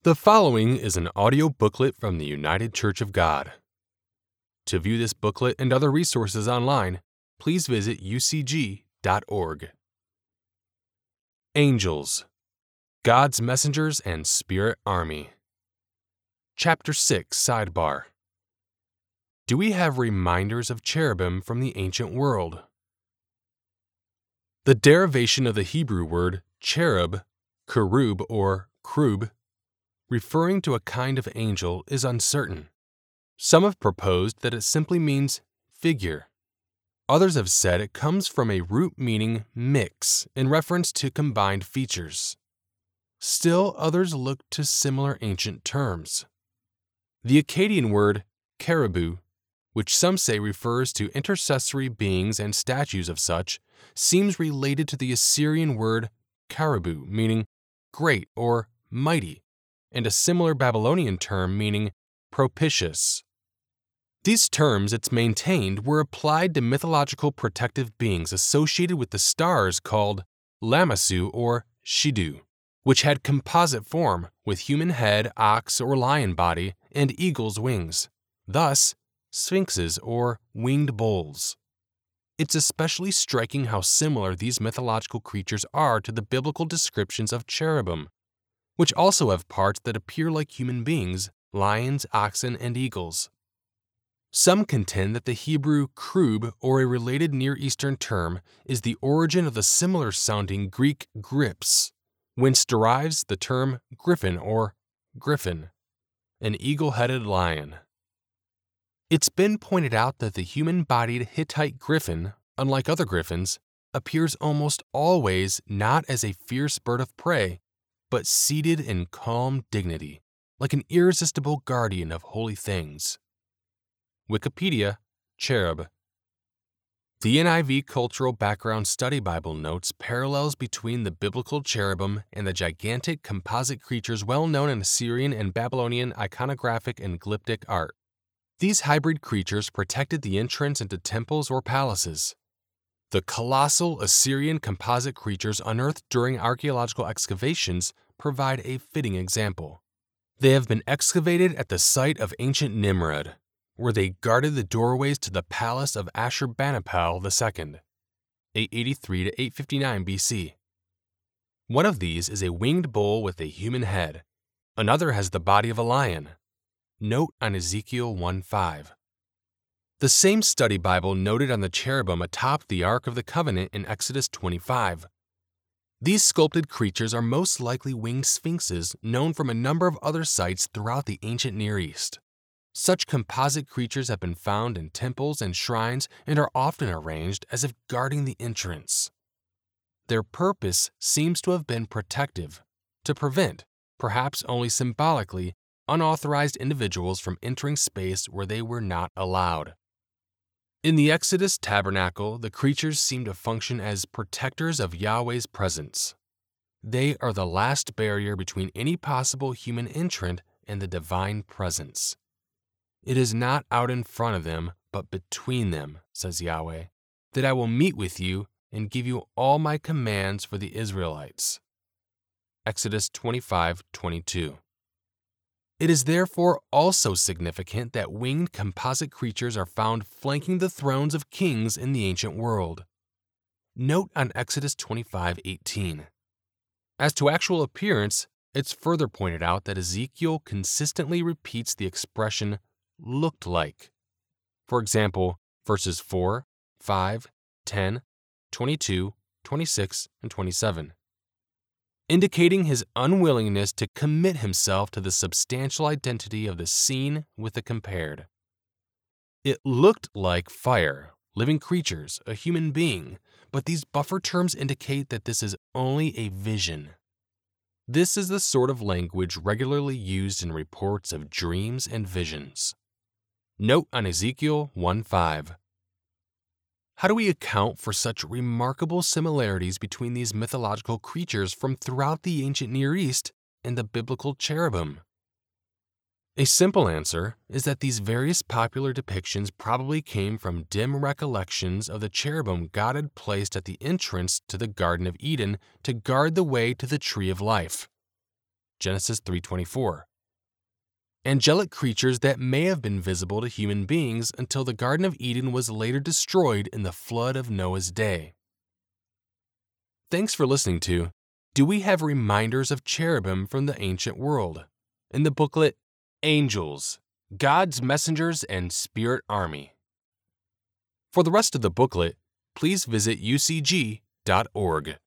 The following is an audio booklet from the United Church of God. To view this booklet and other resources online, please visit ucg.org. Angels, God's Messengers and Spirit Army. Chapter 6, Sidebar. Do we have reminders of cherubim from the ancient world? The derivation of the Hebrew word cherub, kerub or krub, referring to a kind of angel, is uncertain. Some have proposed that it simply means figure. Others have said it comes from a root meaning mix in reference to combined features. Still, others look to similar ancient terms. The Akkadian word caribou, which some say refers to intercessory beings and statues of such, seems related to the Assyrian word caribou, meaning great or mighty, and a similar Babylonian term meaning propitious. These terms, it's maintained, were applied to mythological protective beings associated with the stars called Lamassu or Shidu, which had composite form with human head, ox or lion body, and eagle's wings, thus sphinxes or winged bulls. It's especially striking how similar these mythological creatures are to the biblical descriptions of cherubim, which also have parts that appear like human beings, lions, oxen, and eagles. Some contend that the Hebrew krub, or a related Near Eastern term, is the origin of the similar-sounding Greek grips, whence derives the term griffin or griffin, an eagle-headed lion. It's been pointed out that the human-bodied Hittite griffin, unlike other griffins, appears almost always not as a fierce bird of prey, but seated in calm dignity, like an irresistible guardian of holy things. Wikipedia, cherub. The NIV Cultural Background Study Bible notes parallels between the biblical cherubim and the gigantic composite creatures well known in Assyrian and Babylonian iconographic and glyptic art. These hybrid creatures protected the entrance into temples or palaces. The colossal Assyrian composite creatures unearthed during archaeological excavations provide a fitting example. They have been excavated at the site of ancient Nimrud, where they guarded the doorways to the palace of Ashurbanipal II, 883 to 859 BC. One of these is a winged bull with a human head. Another has the body of a lion. Note on Ezekiel 1:5. The same study Bible noted on the cherubim atop the Ark of the Covenant in Exodus 25. These sculpted creatures are most likely winged sphinxes known from a number of other sites throughout the ancient Near East. Such composite creatures have been found in temples and shrines and are often arranged as if guarding the entrance. Their purpose seems to have been protective, to prevent, perhaps only symbolically, unauthorized individuals from entering space where they were not allowed. In the Exodus tabernacle, the creatures seem to function as protectors of Yahweh's presence. They are the last barrier between any possible human entrant and the divine presence. It is not out in front of them, but between them, says Yahweh, that I will meet with you and give you all my commands for the Israelites. Exodus 25:22. It is therefore also significant that winged composite creatures are found flanking the thrones of kings in the ancient world. Note on Exodus 25:18. As to actual appearance, it's further pointed out that Ezekiel consistently repeats the expression looked like. For example, verses 4, 5, 10, 22, 26, and 27. Indicating his unwillingness to commit himself to the substantial identity of the seen with the compared. It looked like fire, living creatures, a human being, but these buffer terms indicate that this is only a vision. This is the sort of language regularly used in reports of dreams and visions. Note on Ezekiel 1:5. How do we account for such remarkable similarities between these mythological creatures from throughout the ancient Near East and the biblical cherubim? A simple answer is that these various popular depictions probably came from dim recollections of the cherubim God had placed at the entrance to the Garden of Eden to guard the way to the Tree of Life. Genesis 3:24. Angelic creatures that may have been visible to human beings until the Garden of Eden was later destroyed in the flood of Noah's day. Thanks for listening to Do We Have Reminders of Cherubim from the Ancient World? In the booklet Angels, God's Messengers and Spirit Army. For the rest of the booklet, please visit ucg.org.